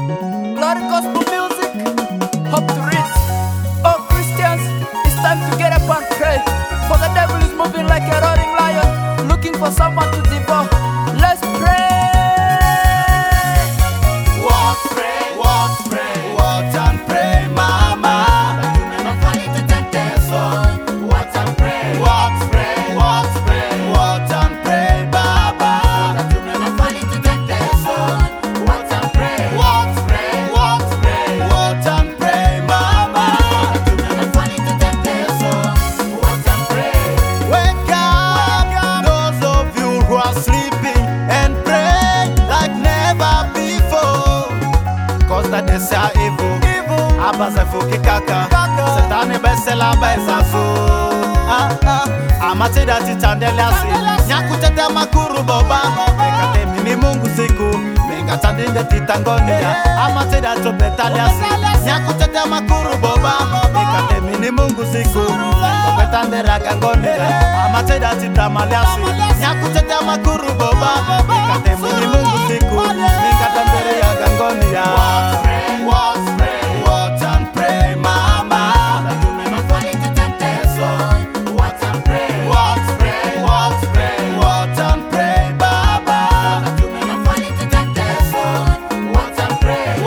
Blood gospel music, hope to reach. Oh Christians, it's time to get up and pray. For the devil is moving like a roaring lion, looking for someone to devour. Let's pray. Watch, pray, watch and pray, mama. That you may not fall into temptation. Watch and pray, watch and pray, baba. That you may not fall into temptation. Watch and pray, watch and pray, mama. That you may not fall into temptation. Watch and pray. Wake up, those of you who are sleeping, and pray like never before. Cause that they say evil. Abaza fuki kaka. Satani besela besafu. Amate da titandeliasi. Nyakutete makuru boba. Mekate mini mungu siku. Mekatandinde titangonia. Amate da topetaliasi. Nyakutete makuru boba. Mekate mini mungu siku. Topetandera gangonia. Amate da titamaliasi. Nyakutete makuru boba. Mekate mini mungu siku. Mekatandera gangonia. Watch and pray, mama. That you may not fall into temptation. Watch and pray, watch and pray, baba. That you may not fall into temptation. Watch and pray,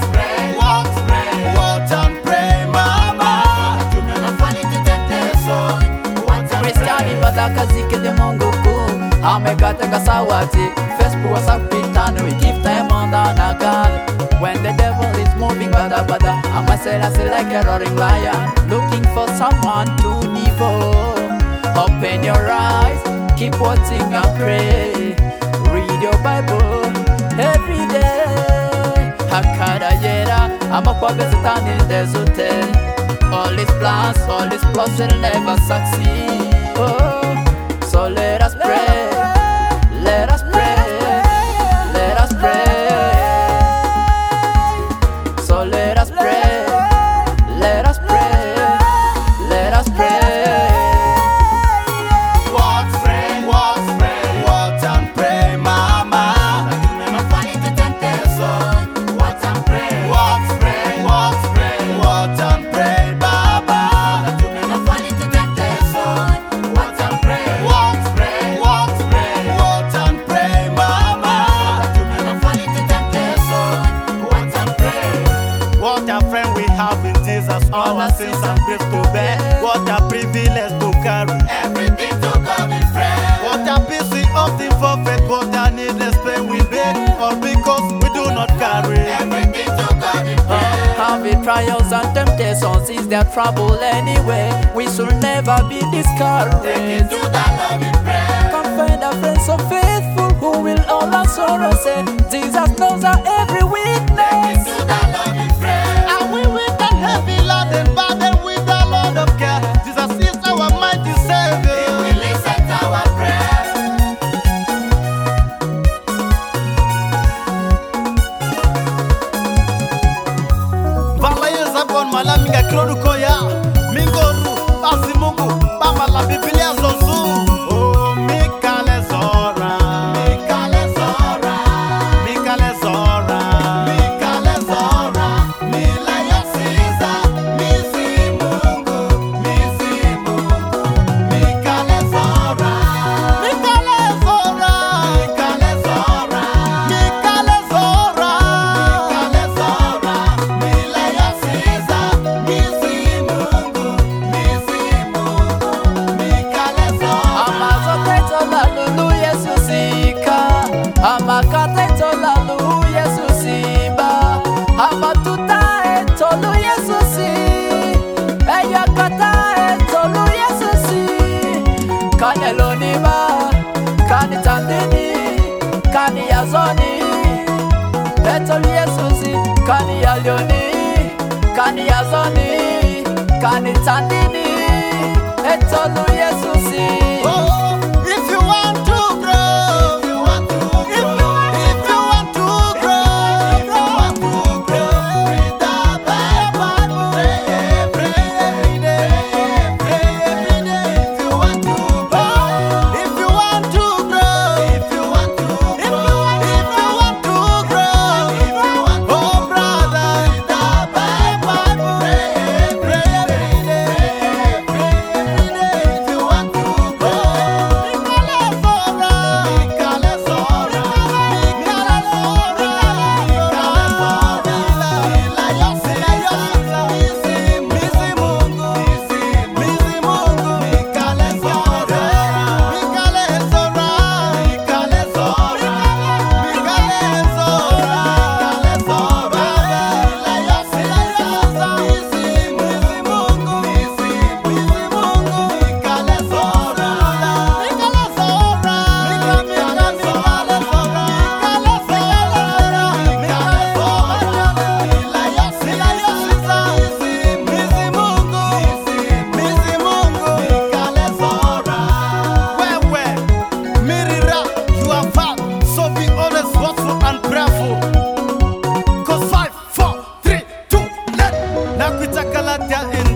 watch and pray, mama. That you may not fall into temptation. Watch and pray. Kristiani badaka zike de Mungu kuu. Amekata kasawati. Facebook WhatsApp pitano. We give time on the God. When the devil is moving bada bada, I say like a roaring lion, looking for someone to devour. Open your eyes, keep watching and pray. Read your Bible every day. Hakada yera, amakwabe satani ndezute. All his plans will never succeed. Oh, so let us pray. Let us pray. Let us pray. So let us pray. Let us pray. Let us pray. Watch and pray, mama. That you may not fall into temptation. Watch and pray, watch and pray, baba. That you may not fall into temptation. Watch and pray, watch and pray, mama. That you may not fall into temptation. Watch and pray. What a friend we have in Jesus, all our sins and grief to bear. What a privilege to carry everything to God in prayer. What a peace we often forfeit, what a needless pain we bear, all because we do not carry everything to God in prayer. Having trials and temptations is their trouble anyway. We should never be discouraged. Take it to the Lord in prayer. Come find a friend so faithful who will all our sorrows say, Jesus knows our every Take it weakness. to the Lord in prayer. And we with that heavy laden burden with the Lord of care. Jesus is our mighty Savior. He will listen to our prayers. Valayeza bon malaminga krodu koya. Mingoru, basi Mungu, baba la Biblia zozu. Oh, Mikale Zora. Mikale Zora. Mikale Zora. Mikale Zora. Mila Yasiza. Misi Mungu. Misi Mungu. Mikale Zora. Mikale Zora. Mikale Zora. Mikale Zora. Mikale Zora. Mila Yasiza. Misi Mungu. Misi Mungu. Mikale Zora. Amazoteto la lulu Yesusika. Amakateto la lulu Yesusiba. Amatuta etolu Yesusi. Eyakata etolu Yesusi. Kaneloniba. Kanitandini. Kaniyazoni. Etolu Yesusi. Kaniyalioni. Kaniyazoni. Kanitandini. Etolu Yesusi. Oh, if you want to grow, if you want to grow, if you want to grow, read the Bible, pray every day, pray every day. If you want to grow, if you want to grow, if you want to grow, if you want to grow, if you want to grow, nakuita kalatia in